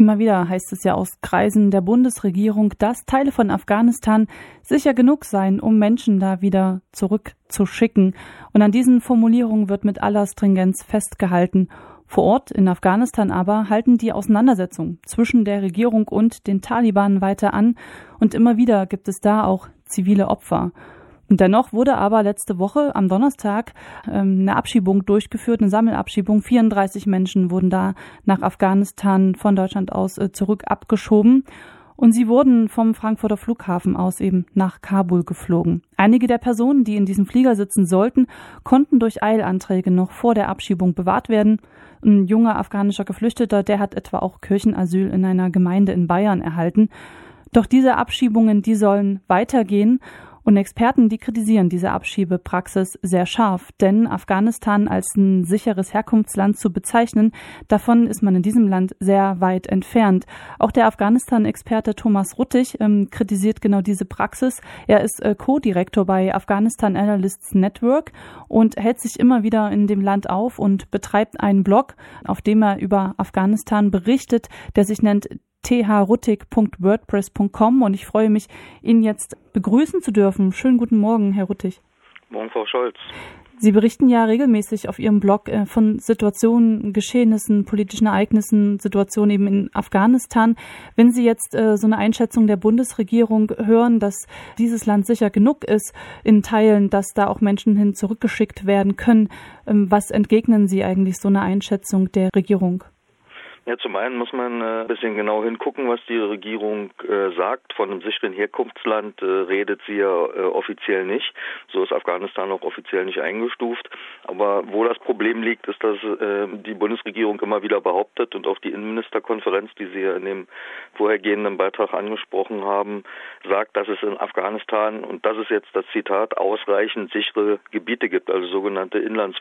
Immer wieder heißt es ja aus Kreisen der Bundesregierung, dass Teile von Afghanistan sicher genug seien, um Menschen da wieder zurückzuschicken. Und an diesen Formulierungen wird mit aller Stringenz festgehalten. Vor Ort in Afghanistan aber halten die Auseinandersetzungen zwischen der Regierung und den Taliban weiter an. Und immer wieder gibt es da auch zivile Opfer. Und dennoch wurde aber letzte Woche am Donnerstag eine Abschiebung durchgeführt, eine Sammelabschiebung. 34 Menschen wurden da nach Afghanistan von Deutschland aus zurück abgeschoben. Und sie wurden vom Frankfurter Flughafen aus eben nach Kabul geflogen. Einige der Personen, die in diesem Flieger sitzen sollten, konnten durch Eilanträge noch vor der Abschiebung bewahrt werden. Ein junger afghanischer Geflüchteter, der hat etwa auch Kirchenasyl in einer Gemeinde in Bayern erhalten. Doch diese Abschiebungen, die sollen weitergehen. Und Experten, die kritisieren diese Abschiebepraxis sehr scharf, denn Afghanistan als ein sicheres Herkunftsland zu bezeichnen, davon ist man in diesem Land sehr weit entfernt. Auch der Afghanistan-Experte Thomas Ruttig kritisiert genau diese Praxis. Er ist Co-Direktor bei Afghanistan Analysts Network und hält sich immer wieder in dem Land auf und betreibt einen Blog, auf dem er über Afghanistan berichtet, der sich nennt thruttig.wordpress.com, und ich freue mich, ihn jetzt begrüßen zu dürfen. Schönen guten Morgen, Herr Ruttig. Morgen, Frau Scholz. Sie berichten ja regelmäßig auf Ihrem Blog von Situationen, Geschehnissen, politischen Ereignissen, Situationen eben in Afghanistan. Wenn Sie jetzt so eine Einschätzung der Bundesregierung hören, dass dieses Land sicher genug ist in Teilen, dass da auch Menschen hin zurückgeschickt werden können, was entgegnen Sie eigentlich so einer Einschätzung der Regierung? Ja, zum einen muss man ein bisschen genau hingucken, was die Regierung sagt. Von einem sicheren Herkunftsland redet sie ja offiziell nicht. So ist Afghanistan auch offiziell nicht eingestuft. Aber wo das Problem liegt, ist, dass die Bundesregierung immer wieder behauptet und auch die Innenministerkonferenz, die Sie ja in dem vorhergehenden Beitrag angesprochen haben, sagt, dass es in Afghanistan, und das ist jetzt das Zitat, ausreichend sichere Gebiete gibt, also sogenannte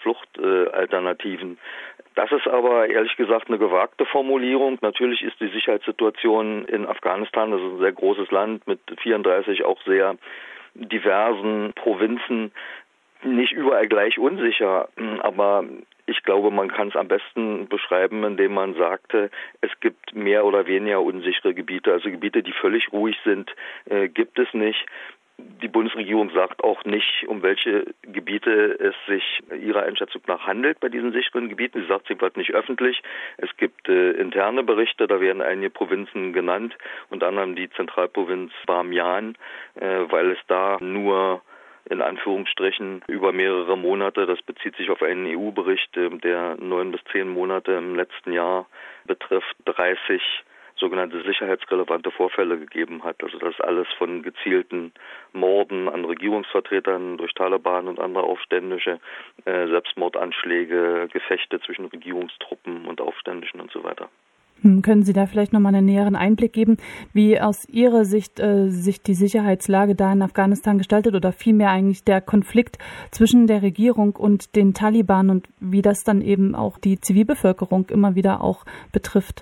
Inlandsfluchtalternativen. Das ist aber ehrlich gesagt eine gewagte Formulierung. Natürlich ist die Sicherheitssituation in Afghanistan, das ist ein sehr großes Land mit 34 auch sehr diversen Provinzen, nicht überall gleich unsicher. Aber ich glaube, man kann es am besten beschreiben, indem man sagte, es gibt mehr oder weniger unsichere Gebiete. Also Gebiete, die völlig ruhig sind, gibt es nicht. Die Bundesregierung sagt auch nicht, um welche Gebiete es sich ihrer Einschätzung nach handelt bei diesen sicheren Gebieten. Sie sagt, sie wird nicht öffentlich. Es gibt interne Berichte, da werden einige Provinzen genannt, unter anderem die Zentralprovinz Bamyan, weil es da nur in Anführungsstrichen über mehrere Monate, das bezieht sich auf einen EU-Bericht, der 9 bis 10 Monate im letzten Jahr betrifft, 30 sogenannte sicherheitsrelevante Vorfälle gegeben hat. Also das alles von gezielten Morden an Regierungsvertretern durch Taliban und andere Aufständische, Selbstmordanschläge, Gefechte zwischen Regierungstruppen und Aufständischen und so weiter. Können Sie da vielleicht nochmal einen näheren Einblick geben, wie aus Ihrer Sicht sich die Sicherheitslage da in Afghanistan gestaltet oder vielmehr eigentlich der Konflikt zwischen der Regierung und den Taliban und wie das dann eben auch die Zivilbevölkerung immer wieder auch betrifft?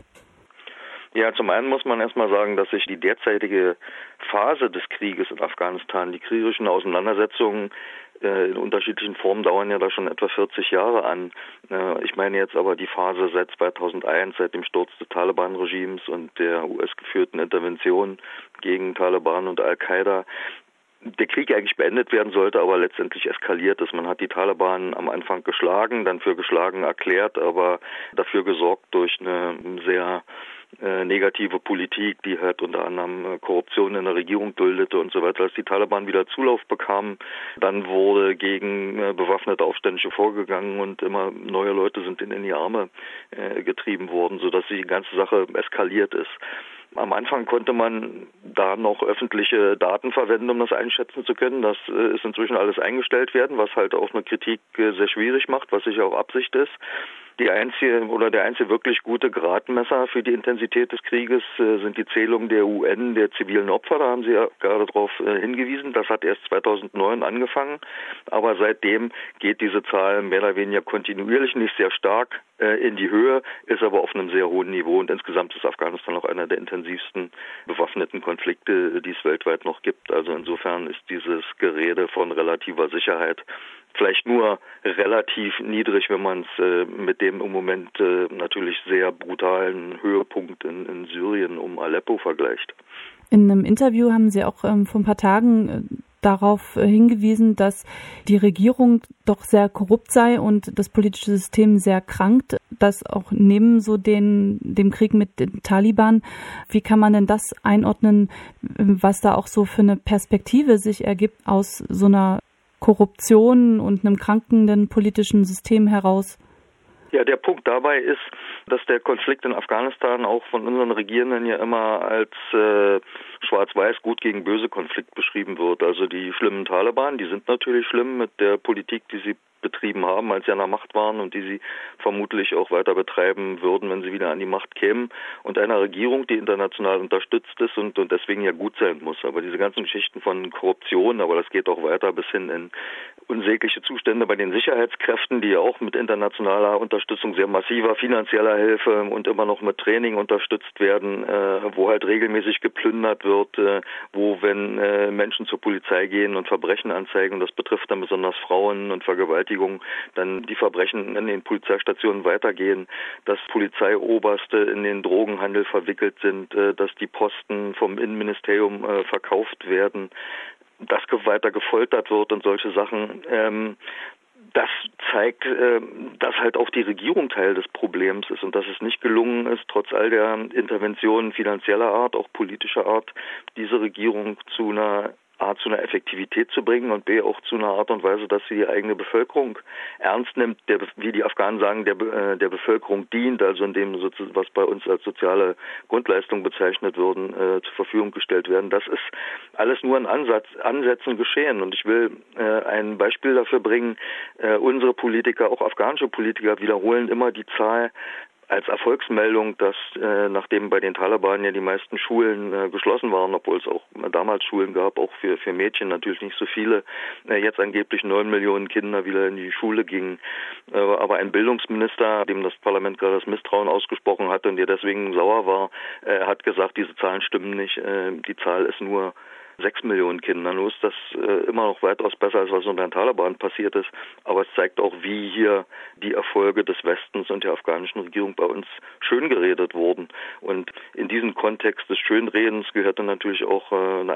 Ja, zum einen muss man erstmal sagen, dass sich die derzeitige Phase des Krieges in Afghanistan, die kriegerischen Auseinandersetzungen in unterschiedlichen Formen dauern ja da schon etwa 40 Jahre an. Ich meine jetzt aber die Phase seit 2001, seit dem Sturz des Taliban-Regimes und der US-geführten Intervention gegen Taliban und Al-Qaida. Der Krieg eigentlich beendet werden sollte, aber letztendlich eskaliert ist. Man hat die Taliban am Anfang geschlagen, dann für geschlagen erklärt, aber dafür gesorgt durch eine sehr negative Politik, die halt unter anderem Korruption in der Regierung duldete und so weiter. Als die Taliban wieder Zulauf bekamen, dann wurde gegen bewaffnete Aufständische vorgegangen und immer neue Leute sind in die Arme getrieben worden, sodass die ganze Sache eskaliert ist. Am Anfang konnte man da noch öffentliche Daten verwenden, um das einschätzen zu können. Das ist inzwischen alles eingestellt werden, was halt auch eine Kritik sehr schwierig macht, was sicher auch Absicht ist. Der einzige wirklich gute Gradmesser für die Intensität des Krieges sind die Zählungen der UN, der zivilen Opfer. Da haben Sie ja gerade darauf hingewiesen. Das hat erst 2009 angefangen. Aber seitdem geht diese Zahl mehr oder weniger kontinuierlich, nicht sehr stark in die Höhe, ist aber auf einem sehr hohen Niveau. Und insgesamt ist Afghanistan auch einer der intensivsten bewaffneten Konflikte, die es weltweit noch gibt. Also insofern ist dieses Gerede von relativer Sicherheit vielleicht nur relativ niedrig, wenn man es mit dem im Moment natürlich sehr brutalen Höhepunkt in Syrien um Aleppo vergleicht. In einem Interview haben Sie auch vor ein paar Tagen darauf hingewiesen, dass die Regierung doch sehr korrupt sei und das politische System sehr krankt, das auch neben so dem Krieg mit den Taliban. Wie kann man denn das einordnen, was da auch so für eine Perspektive sich ergibt aus so einer Korruption und einem krankenden politischen System heraus? Ja, der Punkt dabei ist, dass der Konflikt in Afghanistan auch von unseren Regierenden ja immer als schwarz-weiß, gut gegen böse Konflikt beschrieben wird. Also die schlimmen Taliban, die sind natürlich schlimm mit der Politik, die sie betrieben haben, als sie an der Macht waren und die sie vermutlich auch weiter betreiben würden, wenn sie wieder an die Macht kämen. Und einer Regierung, die international unterstützt ist und deswegen ja gut sein muss. Aber diese ganzen Geschichten von Korruption, aber das geht auch weiter bis hin in unsägliche Zustände bei den Sicherheitskräften, die ja auch mit internationaler Unterstützung, sehr massiver finanzieller Hilfe und immer noch mit Training unterstützt werden, wo halt regelmäßig geplündert wird, wo, wenn Menschen zur Polizei gehen und Verbrechen anzeigen, das betrifft dann besonders Frauen und Vergewaltigungen, dann die Verbrechen in den Polizeistationen weitergehen, dass Polizeioberste in den Drogenhandel verwickelt sind, dass die Posten vom Innenministerium verkauft werden, dass weiter gefoltert wird und solche Sachen. Das zeigt, dass halt auch die Regierung Teil des Problems ist und dass es nicht gelungen ist, trotz all der Interventionen finanzieller Art, auch politischer Art, diese Regierung zu einer Effektivität zu bringen und B, auch zu einer Art und Weise, dass sie die eigene Bevölkerung ernst nimmt, wie die Afghanen sagen, der Bevölkerung dient, also in dem, was bei uns als soziale Grundleistung bezeichnet würden, zur Verfügung gestellt werden. Das ist alles nur in Ansätzen geschehen und ich will ein Beispiel dafür bringen. Unsere Politiker, auch afghanische Politiker, wiederholen immer die Zahl als Erfolgsmeldung, dass nachdem bei den Taliban ja die meisten Schulen geschlossen waren, obwohl es auch damals Schulen gab, auch für Mädchen natürlich nicht so viele, jetzt angeblich 9 Millionen Kinder wieder in die Schule gingen. Aber ein Bildungsminister, dem das Parlament gerade das Misstrauen ausgesprochen hatte und der deswegen sauer war, hat gesagt, diese Zahlen stimmen nicht, die Zahl ist nur 6 Millionen Kinder. Nur ist das immer noch weitaus besser, als was unter den Taliban passiert ist. Aber es zeigt auch, wie hier die Erfolge des Westens und der afghanischen Regierung bei uns schön geredet wurden. Und in diesen Kontext des Schönredens gehörte natürlich auch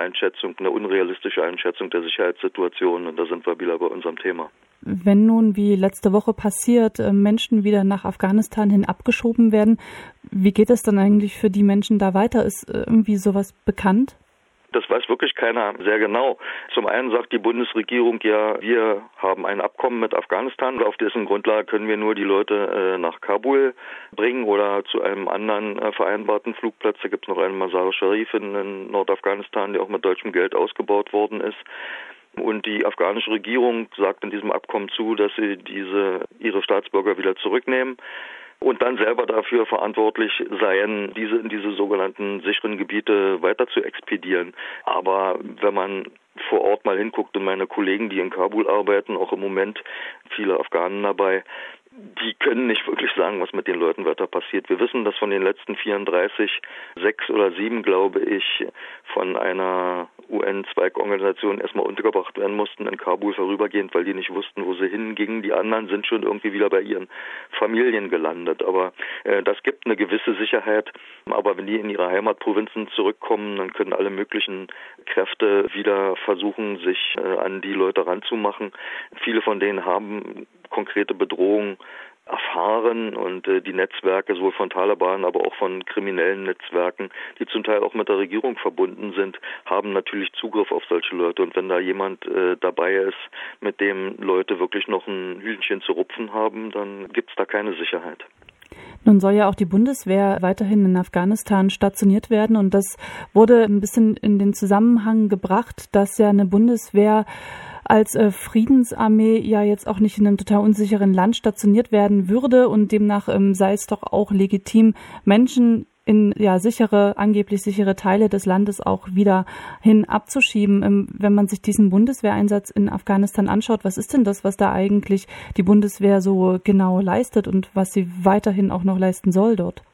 eine unrealistische Einschätzung der Sicherheitssituation. Und da sind wir wieder bei unserem Thema. Wenn nun, wie letzte Woche passiert, Menschen wieder nach Afghanistan hin abgeschoben werden, wie geht es dann eigentlich für die Menschen da weiter? Ist irgendwie sowas bekannt? Das weiß wirklich keiner sehr genau. Zum einen sagt die Bundesregierung ja, wir haben ein Abkommen mit Afghanistan, auf dessen Grundlage können wir nur die Leute nach Kabul bringen oder zu einem anderen vereinbarten Flugplatz. Da gibt es noch einen Mazar-e-Sharif in Nordafghanistan, der auch mit deutschem Geld ausgebaut worden ist. Und die afghanische Regierung sagt in diesem Abkommen zu, dass sie ihre Staatsbürger wieder zurücknehmen und dann selber dafür verantwortlich seien, diese in diese sogenannten sicheren Gebiete weiter zu expedieren. Aber wenn man vor Ort mal hinguckt und meine Kollegen, die in Kabul arbeiten, auch im Moment viele Afghanen dabei, die können nicht wirklich sagen, was mit den Leuten weiter passiert. Wir wissen, dass von den letzten 34, 6 oder 7, glaube ich, von einer UN-Zweigorganisation erstmal untergebracht werden mussten in Kabul vorübergehend, weil die nicht wussten, wo sie hingingen. Die anderen sind schon irgendwie wieder bei ihren Familien gelandet. Aber das gibt eine gewisse Sicherheit. Aber wenn die in ihre Heimatprovinzen zurückkommen, dann können alle möglichen Kräfte wieder versuchen, sich an die Leute ranzumachen. Viele von denen haben konkrete Bedrohungen erfahren und die Netzwerke sowohl von Taliban, aber auch von kriminellen Netzwerken, die zum Teil auch mit der Regierung verbunden sind, haben natürlich Zugriff auf solche Leute. Und wenn da jemand dabei ist, mit dem Leute wirklich noch ein Hühnchen zu rupfen haben, dann gibt es da keine Sicherheit. Nun soll ja auch die Bundeswehr weiterhin in Afghanistan stationiert werden und das wurde ein bisschen in den Zusammenhang gebracht, dass ja eine Bundeswehr als Friedensarmee ja jetzt auch nicht in einem total unsicheren Land stationiert werden würde und demnach sei es doch auch legitim, Menschen in angeblich sichere Teile des Landes auch wieder hin abzuschieben. Wenn man sich diesen Bundeswehreinsatz in Afghanistan anschaut, was ist denn das, was da eigentlich die Bundeswehr so genau leistet und was sie weiterhin auch noch leisten soll dort?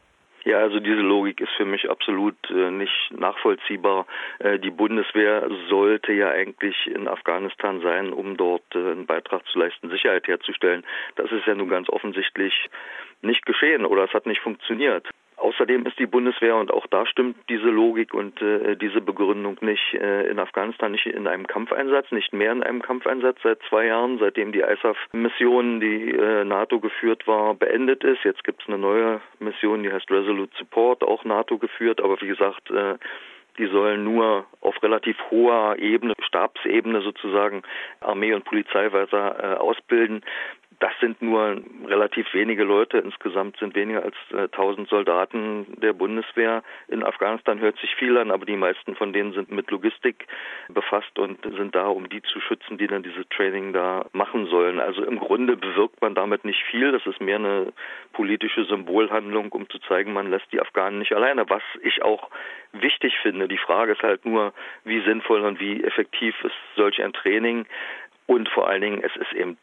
Ja, also diese Logik ist für mich absolut nicht nachvollziehbar. Die Bundeswehr sollte ja eigentlich in Afghanistan sein, um dort einen Beitrag zu leisten, Sicherheit herzustellen. Das ist ja nun ganz offensichtlich nicht geschehen oder es hat nicht funktioniert. Außerdem ist die Bundeswehr, und auch da stimmt diese Logik und diese Begründung nicht, in Afghanistan nicht in einem Kampfeinsatz, nicht mehr in einem Kampfeinsatz seit 2 Jahren, seitdem die ISAF-Mission, die NATO geführt war, beendet ist. Jetzt gibt es eine neue Mission, die heißt Resolute Support, auch NATO geführt, aber wie gesagt, die sollen nur auf relativ hoher Ebene, Stabsebene sozusagen, Armee und Polizei weiter ausbilden. Das sind nur relativ wenige Leute. Insgesamt sind weniger als 1000 Soldaten der Bundeswehr. In Afghanistan hört sich viel an, aber die meisten von denen sind mit Logistik befasst und sind da, um die zu schützen, die dann dieses Training da machen sollen. Also im Grunde bewirkt man damit nicht viel. Das ist mehr eine politische Symbolhandlung, um zu zeigen, man lässt die Afghanen nicht alleine. Was ich auch wichtig finde. Die Frage ist halt nur, wie sinnvoll und wie effektiv ist solch ein Training. Und vor allen Dingen, es ist eben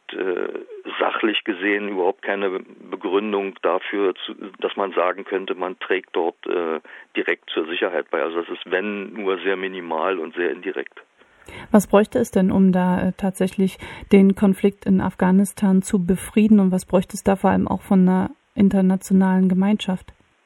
sachlich gesehen überhaupt keine Begründung dafür, dass man sagen könnte, man trägt dort direkt zur Sicherheit bei. Also das ist, wenn, nur sehr minimal und sehr indirekt. Was bräuchte es denn, um da tatsächlich den Konflikt in Afghanistan zu befrieden? Und was bräuchte es da vor allem auch von einer internationalen Gemeinschaft?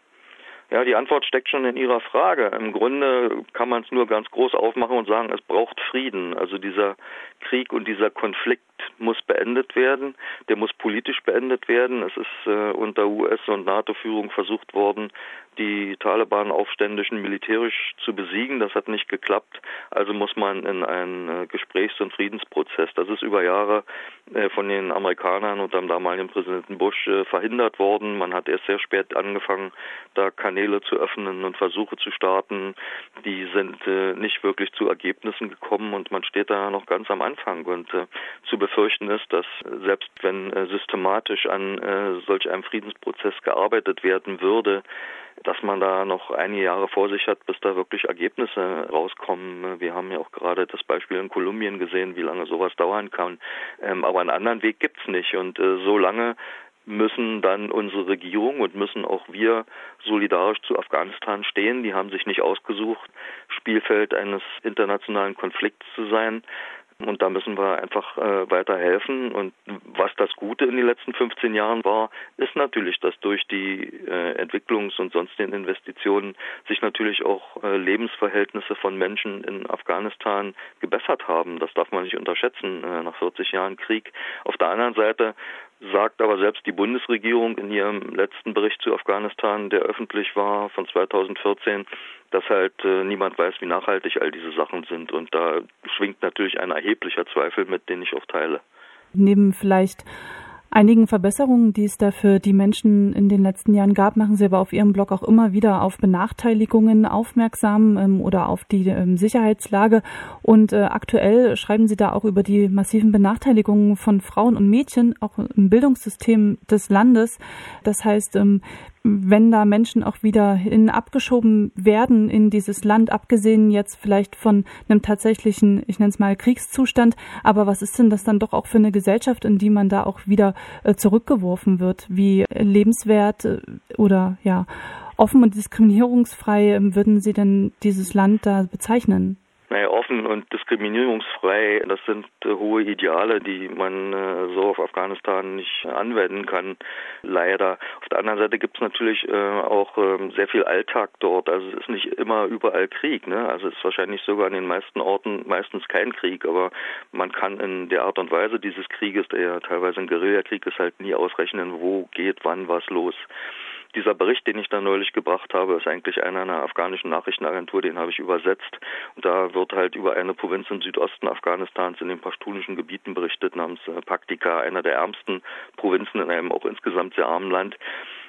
Ja, die Antwort steckt schon in Ihrer Frage. Im Grunde kann man es nur ganz groß aufmachen und sagen, es braucht Frieden. Also dieser Krieg und dieser Konflikt muss beendet werden. Der muss politisch beendet werden. Es ist unter US- und NATO-Führung versucht worden, die Taliban-Aufständischen militärisch zu besiegen. Das hat nicht geklappt. Also muss man in einen Gesprächs- und Friedensprozess. Das ist über Jahre von den Amerikanern und dem damaligen Präsidenten Bush verhindert worden. Man hat erst sehr spät angefangen, da Kanäle zu öffnen und Versuche zu starten. Die sind nicht wirklich zu Ergebnissen gekommen und man steht da noch ganz am Anfang. Und zu befürchten ist, dass selbst wenn systematisch an solch einem Friedensprozess gearbeitet werden würde, dass man da noch einige Jahre vor sich hat, bis da wirklich Ergebnisse rauskommen. Wir haben ja auch gerade das Beispiel in Kolumbien gesehen, wie lange sowas dauern kann. Aber einen anderen Weg gibt's nicht. Und so lange müssen dann unsere Regierung und müssen auch wir solidarisch zu Afghanistan stehen. Die haben sich nicht ausgesucht, Spielfeld eines internationalen Konflikts zu sein. Und da müssen wir einfach weiter helfen. Und was das Gute in den letzten 15 Jahren war, ist natürlich, dass durch die Entwicklungs- und sonstigen Investitionen sich natürlich auch Lebensverhältnisse von Menschen in Afghanistan gebessert haben. Das darf man nicht unterschätzen nach 40 Jahren Krieg. Auf der anderen Seite sagt aber selbst die Bundesregierung in ihrem letzten Bericht zu Afghanistan, der öffentlich war von 2014, dass halt niemand weiß, wie nachhaltig all diese Sachen sind. Und da schwingt natürlich ein erheblicher Zweifel mit, den ich auch teile. Neben vielleicht einigen Verbesserungen, die es da für die Menschen in den letzten Jahren gab, machen Sie aber auf Ihrem Blog auch immer wieder auf Benachteiligungen aufmerksam oder auf die Sicherheitslage. Und aktuell schreiben Sie da auch über die massiven Benachteiligungen von Frauen und Mädchen, auch im Bildungssystem des Landes. Das heißt, wenn da Menschen auch wieder abgeschoben werden in dieses Land, abgesehen jetzt vielleicht von einem tatsächlichen, ich nenne es mal Kriegszustand, aber was ist denn das dann doch auch für eine Gesellschaft, in die man da auch wieder zurückgeworfen wird? Wie lebenswert oder ja offen und diskriminierungsfrei würden Sie denn dieses Land da bezeichnen? Naja, offen und diskriminierungsfrei, das sind hohe Ideale, die man so auf Afghanistan nicht anwenden kann, leider. Auf der anderen Seite gibt es natürlich auch sehr viel Alltag dort. Also es ist nicht immer überall Krieg, ne? Also es ist wahrscheinlich sogar an den meisten Orten meistens kein Krieg, aber man kann in der Art und Weise dieses Krieges, der ja teilweise ein Guerillakrieg ist, halt nie ausrechnen, wo geht wann was los. Dieser Bericht, den ich da neulich gebracht habe, ist eigentlich einer afghanischen Nachrichtenagentur, den habe ich übersetzt. Und da wird halt über eine Provinz im Südosten Afghanistans in den paschtunischen Gebieten berichtet, namens Paktika, einer der ärmsten Provinzen in einem auch insgesamt sehr armen Land.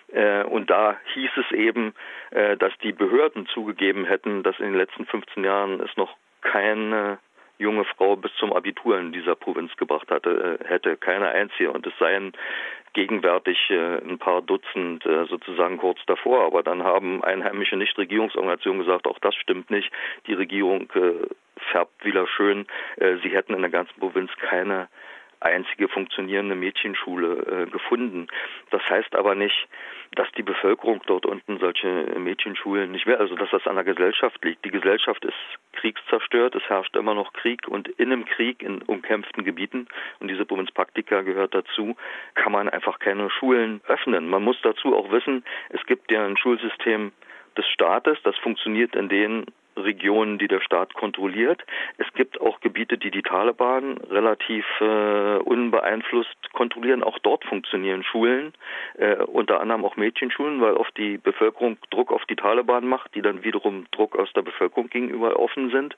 Und da hieß es eben, dass die Behörden zugegeben hätten, dass in den letzten 15 Jahren es noch keine junge Frau bis zum Abitur in dieser Provinz gebracht hätte, keine einzige. Und es seien gegenwärtig ein paar Dutzend sozusagen kurz davor. Aber dann haben einheimische Nichtregierungsorganisationen gesagt, auch das stimmt nicht. Die Regierung färbt wieder schön. Sie hätten in der ganzen Provinz keine einzige funktionierende Mädchenschule gefunden. Das heißt aber nicht, dass die Bevölkerung dort unten solche Mädchenschulen nicht will, also dass das an der Gesellschaft liegt. Die Gesellschaft ist kriegszerstört, es herrscht immer noch Krieg und in einem Krieg in umkämpften Gebieten, und diese Provinz Paktika gehört dazu, kann man einfach keine Schulen öffnen. Man muss dazu auch wissen, es gibt ja ein Schulsystem des Staates, das funktioniert in den Regionen, die der Staat kontrolliert. Es gibt auch Gebiete, die die Taliban relativ unbeeinflusst kontrollieren. Auch dort funktionieren Schulen, unter anderem auch Mädchenschulen, weil oft die Bevölkerung Druck auf die Taliban macht, die dann wiederum Druck aus der Bevölkerung gegenüber offen sind.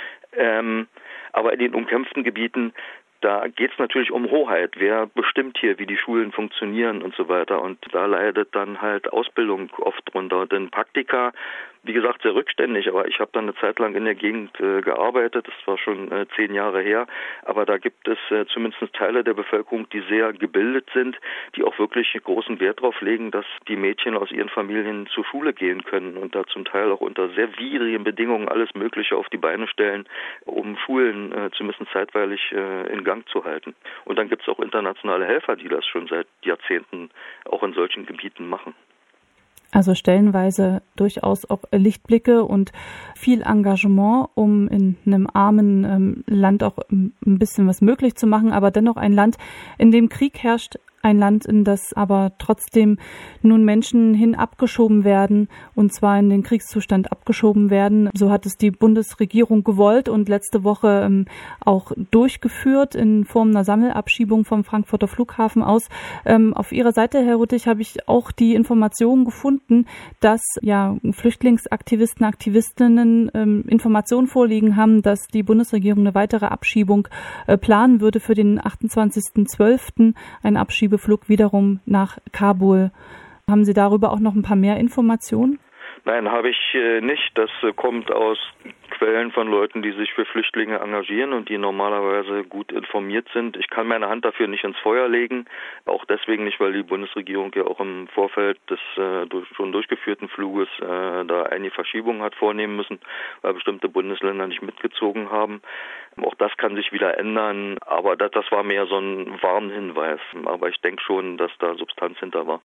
Aber in den umkämpften Gebieten, da geht es natürlich um Hoheit. Wer bestimmt hier, wie die Schulen funktionieren und so weiter? Und da leidet dann halt Ausbildung oft drunter. Denn Paktika, wie gesagt, sehr rückständig, aber ich habe dann eine Zeit lang in der Gegend gearbeitet, das war schon 10 Jahre her, aber da gibt es zumindest Teile der Bevölkerung, die sehr gebildet sind, die auch wirklich großen Wert darauf legen, dass die Mädchen aus ihren Familien zur Schule gehen können und da zum Teil auch unter sehr widrigen Bedingungen alles Mögliche auf die Beine stellen, um Schulen zumindest zeitweilig in Gang zu halten. Und dann gibt es auch internationale Helfer, die das schon seit Jahrzehnten auch in solchen Gebieten machen. Also stellenweise durchaus auch Lichtblicke und viel Engagement, um in einem armen Land auch ein bisschen was möglich zu machen, aber dennoch ein Land, in dem Krieg herrscht, ein Land, in das aber trotzdem nun Menschen hin abgeschoben werden, und zwar in den Kriegszustand abgeschoben werden. So hat es die Bundesregierung gewollt und letzte Woche auch durchgeführt in Form einer Sammelabschiebung vom Frankfurter Flughafen aus. Auf Ihrer Seite, Herr Ruttig, habe ich auch die Information gefunden, dass ja Flüchtlingsaktivisten, Aktivistinnen Informationen vorliegen haben, dass die Bundesregierung eine weitere Abschiebung planen würde für den 28.12., ein Abschiebeflug wiederum nach Kabul. Haben Sie darüber auch noch ein paar mehr Informationen? Nein, habe ich nicht. Das kommt aus Quellen von Leuten, die sich für Flüchtlinge engagieren und die normalerweise gut informiert sind. Ich kann meine Hand dafür nicht ins Feuer legen, auch deswegen nicht, weil die Bundesregierung ja auch im Vorfeld des schon durchgeführten Fluges da einige Verschiebungen hat vornehmen müssen, weil bestimmte Bundesländer nicht mitgezogen haben. Auch das kann sich wieder ändern, aber das war mehr so ein Warnhinweis. Aber ich denke schon, dass da Substanz hinter war.